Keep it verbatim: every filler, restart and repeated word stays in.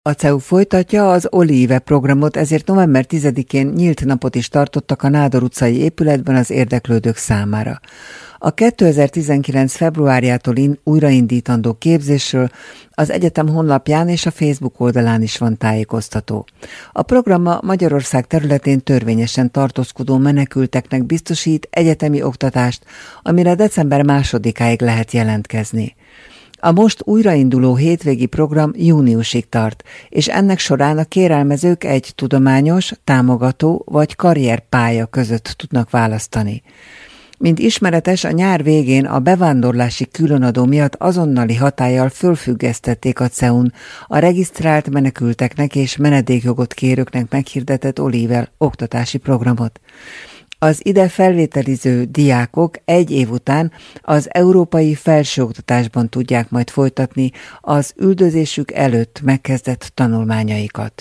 A cé e u folytatja az Olive programot, ezért november tizedikén nyílt napot is tartottak a Nádor utcai épületben az érdeklődők számára. A kétezer-tizenkilenc februárjától in, újraindítandó képzésről az egyetem honlapján és a Facebook oldalán is van tájékoztató. A program a Magyarország területén törvényesen tartózkodó menekülteknek biztosít egyetemi oktatást, amire december másodikáig lehet jelentkezni. A most újrainduló hétvégi program júniusig tart, és ennek során a kérelmezők egy tudományos, támogató vagy karrierpálya között tudnak választani. Mint ismeretes, a nyár végén a bevándorlási különadó miatt azonnali hatállyal fölfüggesztették a cé e u-n a regisztrált menekülteknek és menedékjogot kérőknek meghirdetett Olive oktatási programot. Az ide felvételiző diákok egy év után az európai felsőoktatásban tudják majd folytatni az üldözésük előtt megkezdett tanulmányaikat.